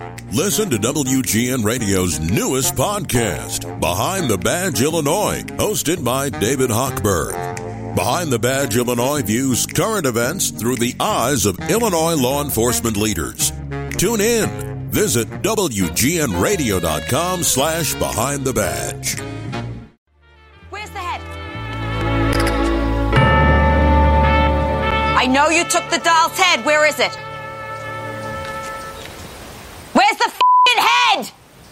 Listen to WGN Radio's newest podcast, Behind the Badge Illinois, hosted by David Hochberg. Behind the Badge Illinois views current events through the eyes of Illinois law enforcement leaders. Tune in. Visit WGNRadio.com/Behind the Badge. Where's the head? I know you took the doll's head. Where is it? Where's the f***ing head?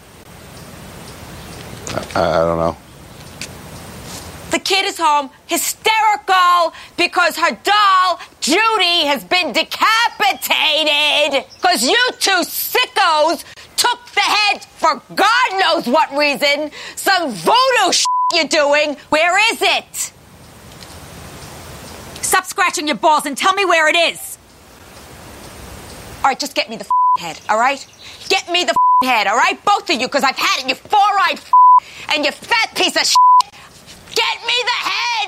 I don't know. The kid is home, hysterical, because her doll, Judy, has been decapitated. Because you two sickos took the head for God knows what reason. Some voodoo shit you're doing. Where is it? Stop scratching your balls and tell me where it is. All right, just get me the head, all right? Get me the head, all right? Both of you, because I've had it, you four-eyed and you fat piece of shit. Get me the head!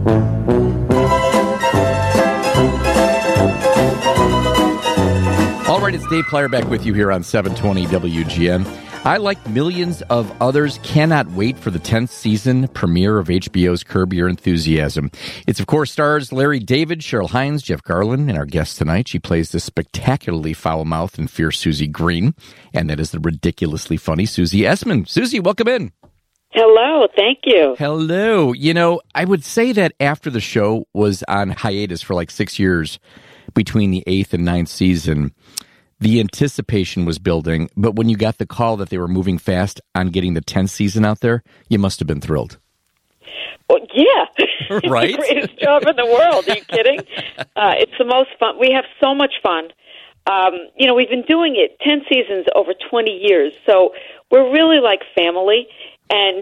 All right, it's Dave Plyer back with you here on 720 WGN. I, like millions of others, cannot wait for the 10th season premiere of HBO's Curb Your Enthusiasm. It's, of course, stars Larry David, Cheryl Hines, Jeff Garlin, and our guest tonight. She plays the spectacularly foul-mouthed and fierce Susie Green, and that is the ridiculously funny Susie Essman. Susie, welcome in. Hello, thank you. Hello. You know, I would say that after the show was on hiatus for like 6 years between the 8th and 9th season, the anticipation was building, but when you got the call that they were moving fast on getting the 10th season out there, you must have been thrilled. Well, yeah. Right? It's the greatest job in the world. Are you kidding? It's the most fun. We have so much fun. We've been doing it 10 seasons over 20 years, so we're really like family. And,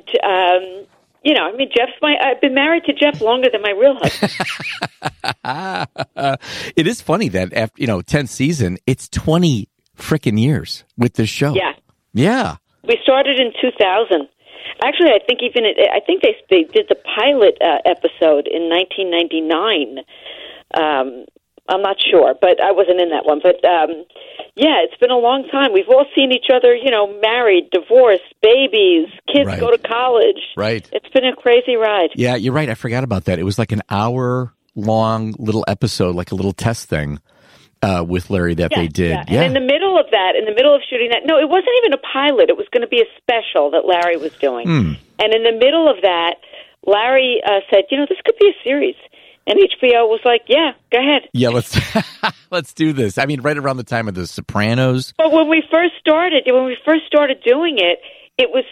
I've been married to Jeff longer than my real husband. It is funny that after, 10th season, it's 20 frickin' years with this show. Yeah. Yeah. We started in 2000. Actually, I think they did the pilot episode in 1999. I'm not sure, but I wasn't in that one. But, it's been a long time. We've all seen each other, married, divorced, babies, kids Right. go to college. Right. It's been a crazy ride. Yeah, you're right. I forgot about that. It was like an hour-long little episode, like a little test thing with Larry that they did. Yeah. And in the middle of shooting that, no, it wasn't even a pilot. It was going to be a special that Larry was doing. And in the middle of that, Larry said, this could be a series. And HBO was like, yeah, go ahead. Yeah, let's do this. I mean, right around the time of The Sopranos. But when we first started doing it, it was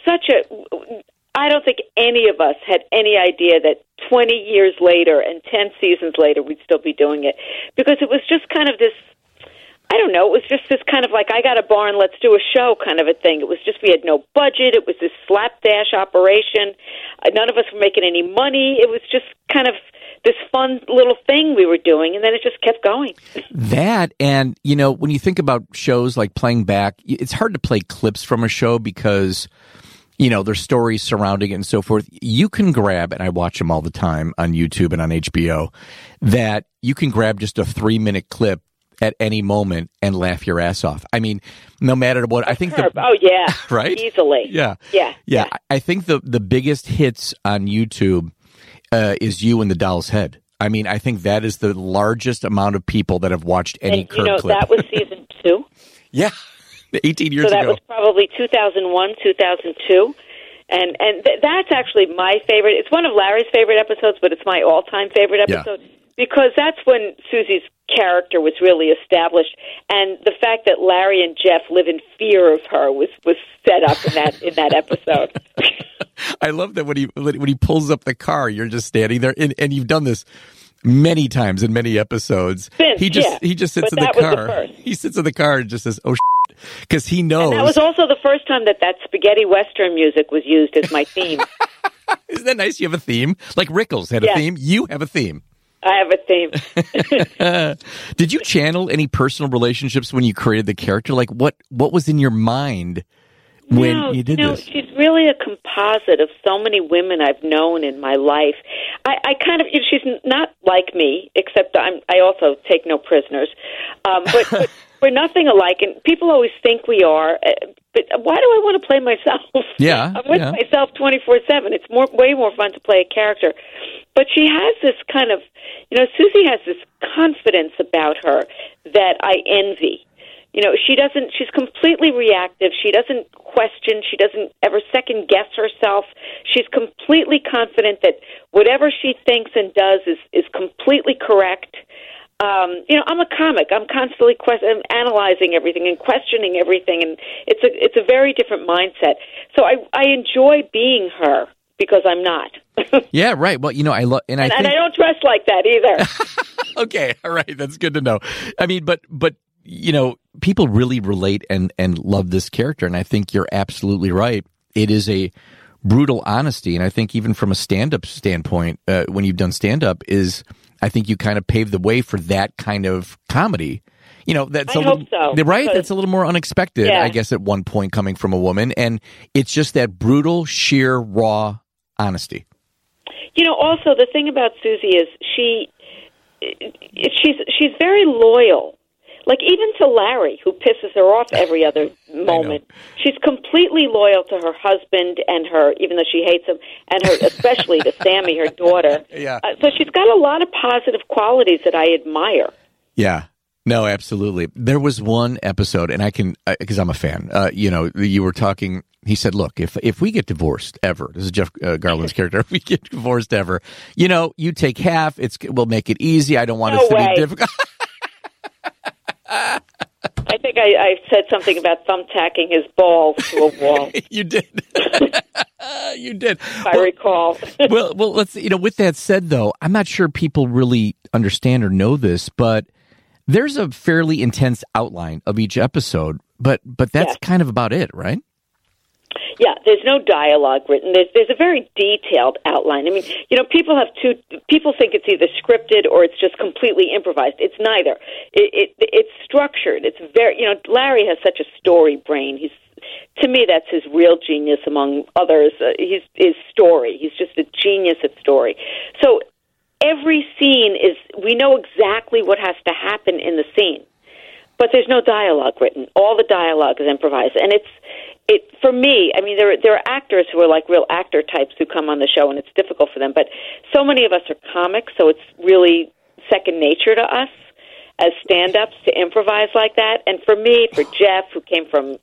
I don't think any of us had any idea that 20 years later and 10 seasons later we'd still be doing it. Because it was just kind of this, I don't know, it was just this kind of like, I got a barn, let's do a show kind of a thing. It was just, we had no budget. It was this slapdash operation. None of us were making any money. It was just kind of this fun little thing we were doing, and then it just kept going. That, and, when you think about shows like playing back, it's hard to play clips from a show because, there's stories surrounding it and so forth. You can grab, and I watch them all the time on YouTube and on HBO, that you can grab just a 3-minute clip at any moment and laugh your ass off. I mean, no matter what, I think oh yeah, right? Easily. Yeah. Yeah. I think the biggest hits on YouTube is you and the doll's head. I mean, I think that is the largest amount of people that have watched any Curb clip. That was season 2. Yeah, 18 years ago. So that was probably 2001, 2002. And that's actually my favorite. It's one of Larry's favorite episodes, but it's my all-time favorite episode. Yeah. Because that's when Susie's character was really established, and the fact that Larry and Jeff live in fear of her was set up in that episode. I love that when he pulls up the car, you're just standing there, and you've done this many times in many episodes. He just sits in the car. He sits in the car and just says, "Oh shit," because he knows. And that was also the first time that spaghetti western music was used as my theme. Isn't that nice? You have a theme, like Rickles had a theme. You have a theme. I have a theme. Did you channel any personal relationships when you created the character? Like what was in your mind when you did this? She's really a composite of so many women I've known in my life. I kind of, she's not like me, except I also take no prisoners. But We're nothing alike, and people always think we are. But why do I want to play myself? Yeah, I'm with myself 24/7. It's way more fun to play a character. But she has this kind of, Susie has this confidence about her that I envy. She's completely reactive. She doesn't question. She doesn't ever second guess herself. She's completely confident that whatever she thinks and does is completely correct. I'm a comic. I'm constantly analyzing everything and questioning everything, and it's a very different mindset. So I enjoy being her because I'm not. Yeah, right. Well, I love, and I don't dress like that either. Okay, all right, that's good to know. I mean, but people really relate and love this character, and I think you're absolutely right. It is a brutal honesty, and I think even from a stand-up standpoint, when you've done stand-up, I think you kind of paved the way for that kind of comedy. That's I hope so. Right? That's a little more unexpected, I guess, at one point coming from a woman, and it's just that brutal, sheer, raw honesty. Also the thing about Susie is she's very loyal. Like, even to Larry, who pisses her off every other moment. She's completely loyal to her husband and her, even though she hates him, and her, especially to Sammy, her daughter. Yeah. So she's got a lot of positive qualities that I admire. Yeah. No, absolutely. There was one episode, and I can, because I'm a fan, you were talking, he said, look, if we get divorced ever, this is Jeff Garland's character, if we get divorced ever, you take half, we'll make it easy. I don't want it to be difficult. I think I said something about thumbtacking his balls to a wall. You did. You did. If I recall. well, let's. With that said, though, I'm not sure people really understand or know this, but there's a fairly intense outline of each episode. But that's kind of about it, right? Yeah, there's no dialogue written. There's a very detailed outline. I mean, people think it's either scripted or it's just completely improvised. It's neither. It's structured. It's very, Larry has such a story brain. To me, that's his real genius among others. His story. He's just a genius at story. So every scene we know exactly what has to happen in the scene. But there's no dialogue written. All the dialogue is improvised. And for me, I mean, there are actors who are like real actor types who come on the show, and it's difficult for them. But so many of us are comics, so it's really second nature to us as stand-ups to improvise like that. And for me, for Jeff, who came from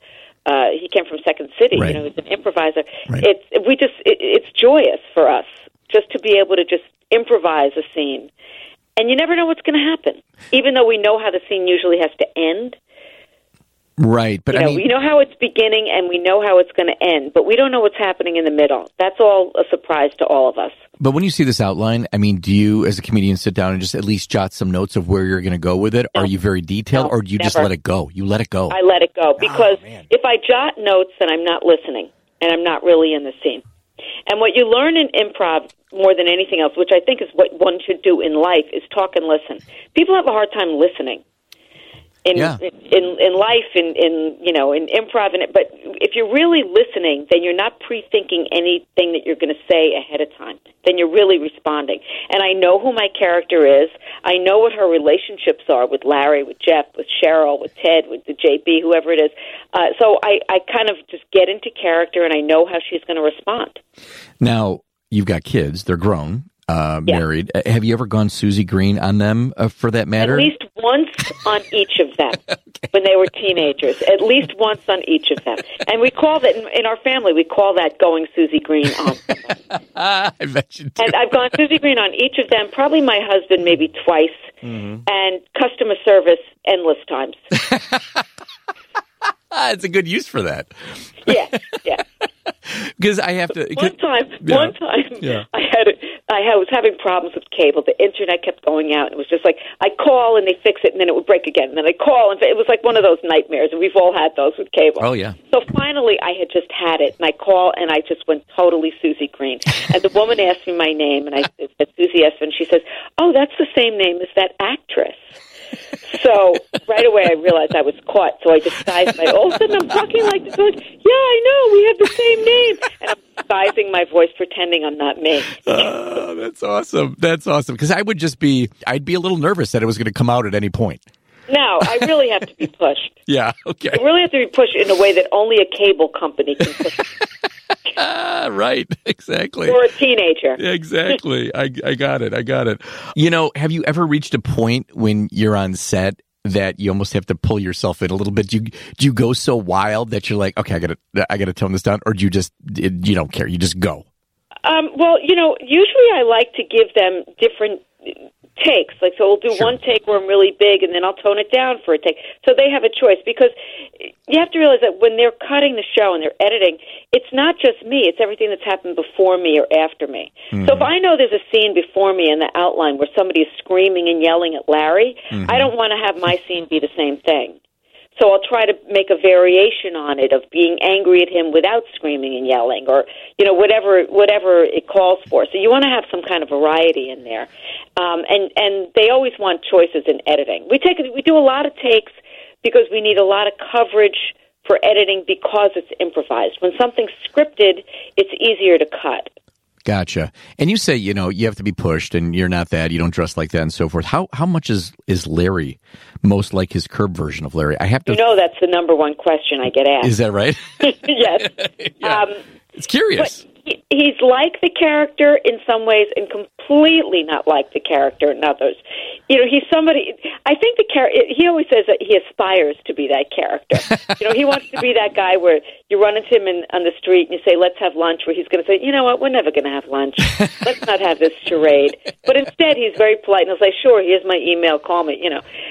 Second City, right. He's an improviser. Right. It's joyous for us just to be able to just improvise a scene. And you never know what's going to happen, even though we know how the scene usually has to end. Right, but we know how it's beginning and we know how it's going to end, but we don't know what's happening in the middle. That's all a surprise to all of us. But when you see this outline, I mean, do you, as a comedian, sit down and just at least jot some notes of where you're going to go with it? No. Are you very detailed, or do you just let it go? You let it go. I let it go, because if I jot notes, then I'm not listening, and I'm not really in the scene. And what you learn in improv more than anything else, which I think is what one should do in life, is talk and listen. People have a hard time listening in life, in improv. But if you're really listening, then you're not pre-thinking anything that you're going to say ahead of time. Then you're really responding. And I know who my character is. I know what her relationships are with Larry, with Jeff, with Cheryl, with Ted, with the JB, whoever it is. So I kind of just get into character, and I know how she's going to respond. Now, you've got kids. They're grown, married. Have you ever gone Susie Green on them, for that matter? At least once on each of them. When they were teenagers. At least once on each of them. And we call that, in our family, we call that going Susie Green on them. I bet you do. And I've gone Susie Green on each of them, probably my husband maybe twice, and customer service endless times. It's a good use for that. Yeah. Because I have to. One time, I was having problems with cable. The internet kept going out. It was just like I call and they fix it, and then it would break again. And then I call, and it was like one of those nightmares. And we've all had those with cable. Oh yeah. So finally, I had just had it, and I call, and I just went totally Susie Green. And the woman asked me my name, and I said Susie Essman. She says, "Oh, that's the same name as that actress." So right away I realized I was caught, so I disguised all of a sudden I'm talking like this. Like, yeah, I know, we have the same name. And I'm disguising my voice, pretending I'm not me. That's awesome. That's awesome. Because I'd be a little nervous that it was going to come out at any point. No, I really have to be pushed. Yeah, okay. I really have to be pushed in a way that only a cable company can push. Right, exactly. Or a teenager. Exactly. I got it. You know, have you ever reached a point when you're on set that you almost have to pull yourself in a little bit? Do you go so wild that you're like, okay, I gotta tone this down, or do you don't care, you just go? Well, usually I like to give them different takes. Like, so we'll do one take where I'm really big, and then I'll tone it down for a take. So they have a choice, because you have to realize that when they're cutting the show and they're editing, it's not just me, it's everything that's happened before me or after me. Mm-hmm. So if I know there's a scene before me in the outline where somebody is screaming and yelling at Larry, I don't want to have my scene be the same thing. So I'll try to make a variation on it of being angry at him without screaming and yelling, or whatever it calls for. So you want to have some kind of variety in there, and they always want choices in editing. We do a lot of takes because we need a lot of coverage for editing because it's improvised. When something's scripted, it's easier to cut. Gotcha. And you say, you have to be pushed, and you're not that, you don't dress like that, and so forth. How much is Larry most like his Curb version of Larry? I have to. That's the number one question I get asked. Is that right? Yes. Yeah. It's curious. But he's like the character in some ways and completely not like the character in others. He's somebody, I think he always says that he aspires to be that character. He wants to be that guy where you run into him on the street and you say, let's have lunch, where he's going to say, you know what, we're never going to have lunch. Let's not have this charade. But instead, he's very polite and he'll say, sure, here's my email, call me,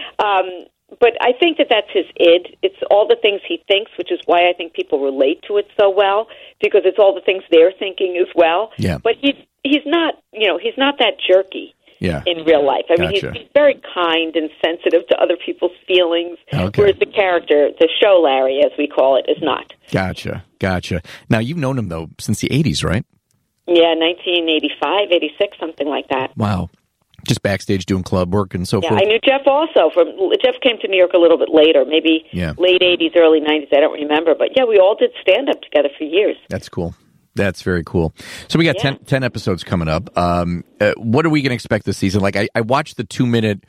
But I think that that's his id. It's all the things he thinks, which is why I think people relate to it so well, because it's all the things they're thinking as well. Yeah. But he's not, he's not that jerky. Yeah. In real life. I mean, he's very kind and sensitive to other people's feelings, whereas the character, the show Larry, as we call it, is not. Gotcha. Now, you've known him, though, since the 80s, right? Yeah, 1985, 86, something like that. Wow. Just backstage doing club work and so forth. I knew Jeff also. Jeff came to New York a little bit later, maybe late 80s, early 90s, I don't remember. But yeah, we all did stand-up together for years. That's cool. That's very cool. So we got 10 episodes coming up. What are we going to expect this season? Like, I watched the 2-minute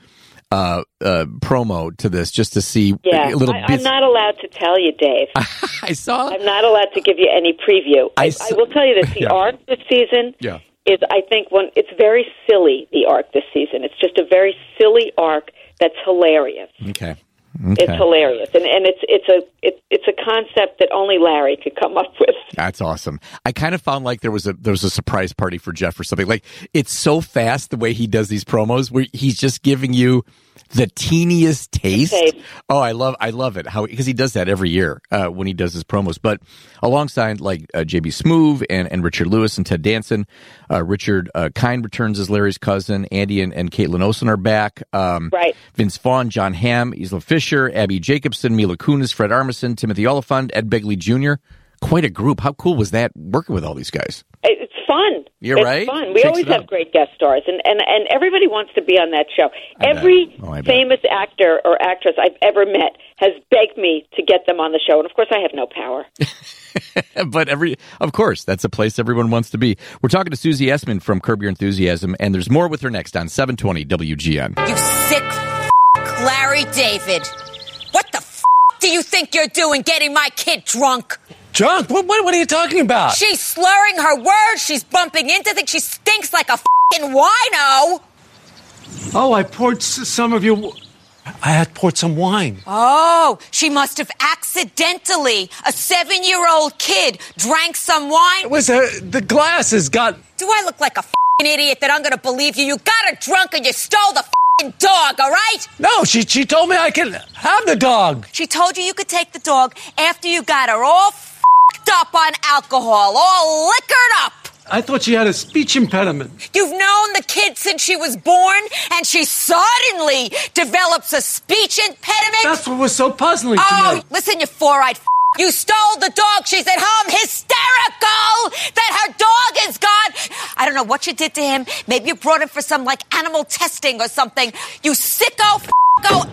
promo to this just to see a little bit. I'm not allowed to tell you, Dave. I saw. I'm not allowed to give you any preview. I will tell you this. The arc this season is, I think, it's very silly, the arc this season. It's just a very silly arc that's hilarious. Okay. It's hilarious, and it's a concept that only Larry could come up with. That's awesome. I kind of found like there was a surprise party for Jeff or something. Like, it's so fast the way he does these promos, where he's just giving you the teeniest taste. Oh, I love it because he does that every year when he does his promos. But alongside like JB Smoove and Richard Lewis and Ted Danson, Richard Kind returns as Larry's cousin. Andy and Caitlin Olsen are back. Right. Vince Vaughn, John Hamm, Isla Fisher, Abby Jacobson, Mila Kunis, Fred Armisen, Timothy Oliphant, Ed Begley Jr. Quite a group. How cool was that working with all these guys? It's fun. It's right. Fun. We always have great guest stars, and everybody wants to be on that show. Every famous actor or actress I've ever met has begged me to get them on the show, and of course I have no power. But of course, that's a place everyone wants to be. We're talking to Susie Essman from Curb Your Enthusiasm, and there's more with her next on 720 WGN. You sick Larry David. What the do you think you're doing getting my kid drunk? Drunk? What are you talking about? She's slurring her words. She's bumping into things. She stinks like a f***ing wino. Oh, I poured some of your... I had poured some wine. Oh, she must have accidentally. A 7-year-old kid drank some wine. It was the glasses got... Do I look like a f***ing idiot that I'm going to believe you? You got her drunk and you stole the f***ing dog, all right? No, she told me I could have the dog. She told you could take the dog after you got her all f***ed up on alcohol, all liquored up. I thought she had a speech impediment. You've known the kid since she was born, and she suddenly develops a speech impediment? That's what was so puzzling to me. Oh, listen, you four-eyed f***. You stole the dog. She's at home hysterical that her dog is gone. I don't know what you did to him. Maybe you brought him for some, animal testing or something. You sicko f***o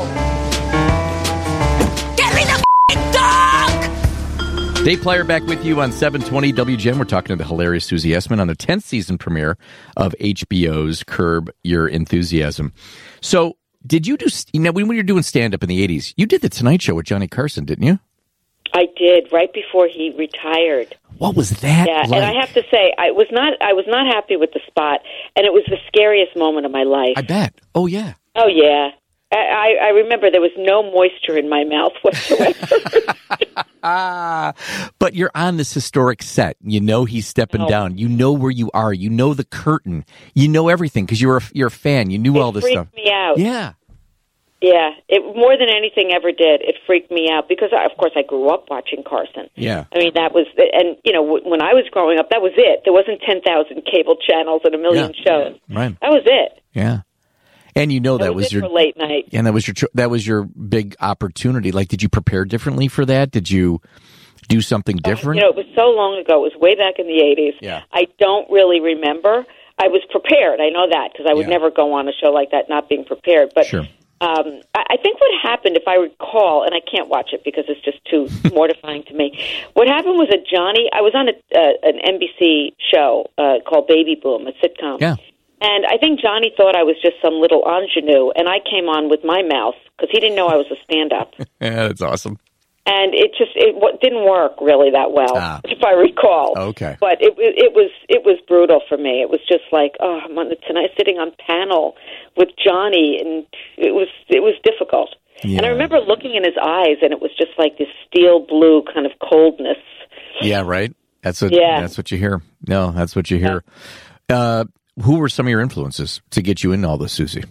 Get me the f***ing dog! Dave Plyer back with you on 720 WGN. We're talking to the hilarious Susie Essman on the 10th season premiere of HBO's Curb Your Enthusiasm. So Did you do, when you were doing stand-up in the 80s, you did The Tonight Show with Johnny Carson, didn't you? I did, right before he retired. What was that like? And I have to say, I was not happy with the spot, and it was the scariest moment of my life. I bet. Oh, yeah. Oh, yeah. I remember there was no moisture in my mouth whatsoever. But you're on this historic set. You know he's stepping down. You know where you are. You know the curtain. You know everything because you're a fan. You knew all this stuff. It freaked me out. Yeah. Yeah. It more than anything ever did. It freaked me out because, of course, I grew up watching Carson. Yeah. I mean, that was, and, when I was growing up, that was it. There wasn't 10,000 cable channels and a million shows. Right. That was it. Yeah. And that was your for late night. And that was your big opportunity. Like, did you prepare differently for that? Did you do something different? It was so long ago. It was way back in the 80s. Yeah. I don't really remember. I was prepared. I know that because I would never go on a show like that not being prepared. But sure. I think what happened, if I recall, and I can't watch it because it's just too mortifying to me. What happened was that I was on an NBC show called Baby Boom, a sitcom. Yeah. And I think Johnny thought I was just some little ingenue, and I came on with my mouth because he didn't know I was a stand-up. Yeah, that's awesome. And it didn't work really that well, if I recall. Okay. But it was brutal for me. It was just like, I'm on tonight sitting on panel with Johnny, and it was difficult. Yeah. And I remember looking in his eyes, and it was just like this steel blue kind of coldness. Yeah, right. That's what you hear. No, that's what you hear. Who were some of your influences to get you into all this, Susie?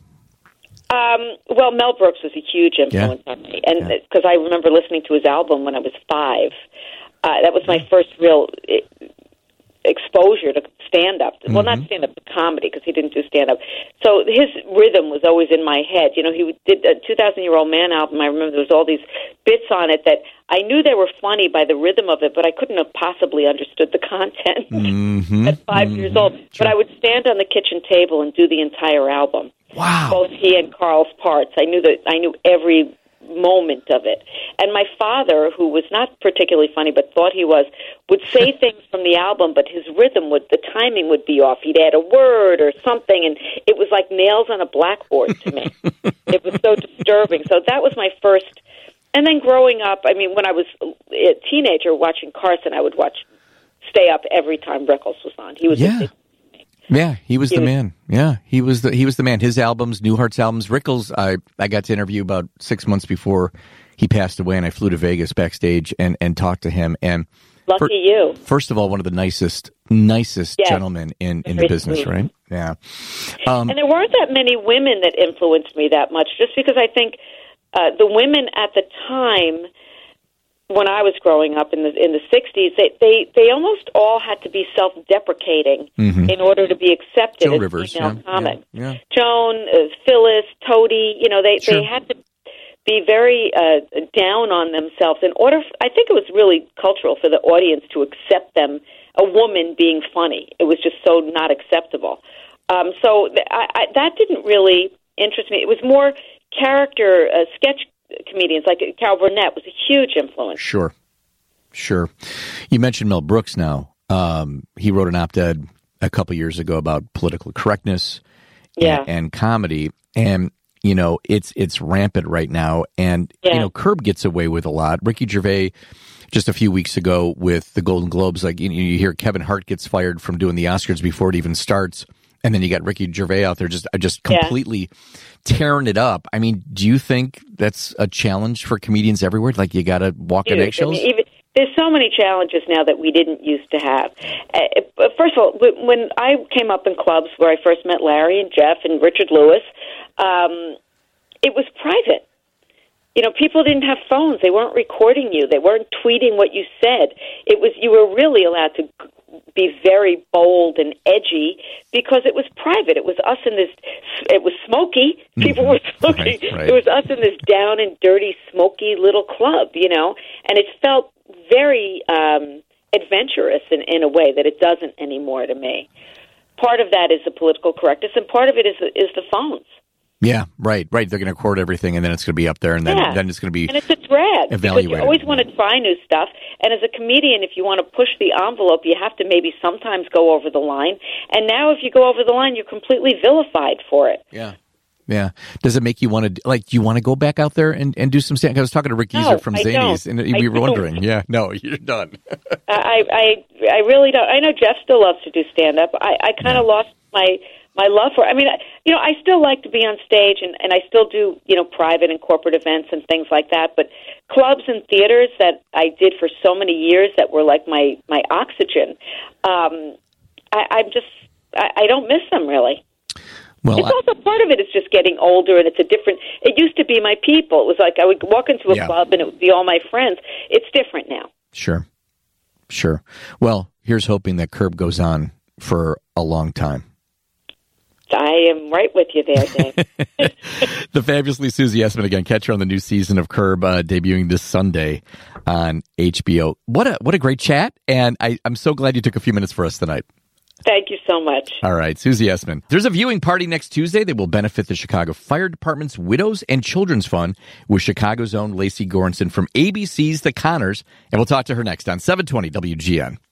Well, Mel Brooks was a huge influence on me, and because I remember listening to his album when I was 5. That was my first real exposure to stand-up. Mm-hmm. Well, not stand-up, but comedy, because he didn't do stand-up. So his rhythm was always in my head. He did a 2,000-Year-Old Man album. I remember there was all these bits on it that I knew they were funny by the rhythm of it, but I couldn't have possibly understood the content at 5 years old. Sure. But I would stand on the kitchen table and do the entire album. Wow. Both he and Carl's parts. I knew every moment of it. And my father, who was not particularly funny but thought he was, would say things from the album, but his the timing would be off. He'd add a word or something, and it was like nails on a blackboard to me. It was so disturbing. So that was my first. And then growing up, I mean, when I was a teenager watching Carson, I would stay up every time Rickles was on. He was Yeah, he was the man. Yeah, he was the man. His albums, Newhart's albums, Rickles, I got to interview about 6 months before he passed away, and I flew to Vegas backstage and talked to him. And Lucky you. First of all, one of the nicest gentlemen in the business, sweet. Right? Yeah. And there weren't that many women that influenced me that much, just because I think the women at the time, when I was growing up in the 60s, they almost all had to be self-deprecating in order to be accepted Joan as Rivers, female comic. Yeah. Joan, Phyllis, Toady, they had to be very down on themselves in order. I think it was really cultural for the audience to accept them, a woman being funny. It was just so not acceptable. So that didn't really interest me. It was more character sketch comedians like Carol Burnett was a huge influence. Sure. You mentioned Mel Brooks now. He wrote an op-ed a couple years ago about political correctness and comedy. And, it's rampant right now. And, Curb gets away with a lot. Ricky Gervais, just a few weeks ago with the Golden Globes, like you hear Kevin Hart gets fired from doing the Oscars before it even starts. And then you got Ricky Gervais out there just completely tearing it up. I mean, do you think that's a challenge for comedians everywhere? Like you got to walk on eggshells? I mean, there's so many challenges now that we didn't used to have. First of all, when I came up in clubs where I first met Larry and Jeff and Richard Lewis, it was private. People didn't have phones. They weren't recording you. They weren't tweeting what you said. You were really allowed to be very bold and edgy because it was private. It was us in this. It was smoky. People were smoking. Right. It was us in this down and dirty, smoky little club, and it felt very adventurous in a way that it doesn't anymore to me. Part of that is the political correctness, and part of it is the phones. Yeah, right. They're going to record everything, and then it's going to be up there, and then it's going to be and it's a drag evaluated. Because you always want to try new stuff. And as a comedian, if you want to push the envelope, you have to maybe sometimes go over the line. And now, if you go over the line, you're completely vilified for it. Yeah. Yeah. Does it make you want to, do you want to go back out there and do some stand? I was talking to Rick Gieser from Zanies, and we were wondering. Yeah, no, you're done. I really don't. I know Jeff still loves to do stand-up. I kind of lost my love for it. I mean, I still like to be on stage, and I still do, private and corporate events and things like that. But clubs and theaters that I did for so many years that were like my oxygen, I don't miss them, really. Well, it's also part of it is just getting older, and it used to be my people. It was like I would walk into a club, and it would be all my friends. It's different now. Sure. Well, here's hoping that Curb goes on for a long time. I am right with you there, Dave. The fabulously Susie Essman again. Catch her on the new season of Curb debuting this Sunday on HBO. What a great chat, and I'm so glad you took a few minutes for us tonight. Thank you so much. All right, Susie Essman. There's a viewing party next Tuesday that will benefit the Chicago Fire Department's Widows and Children's Fund with Chicago's own Lacey Goranson from ABC's The Conners, and we'll talk to her next on 720 WGN.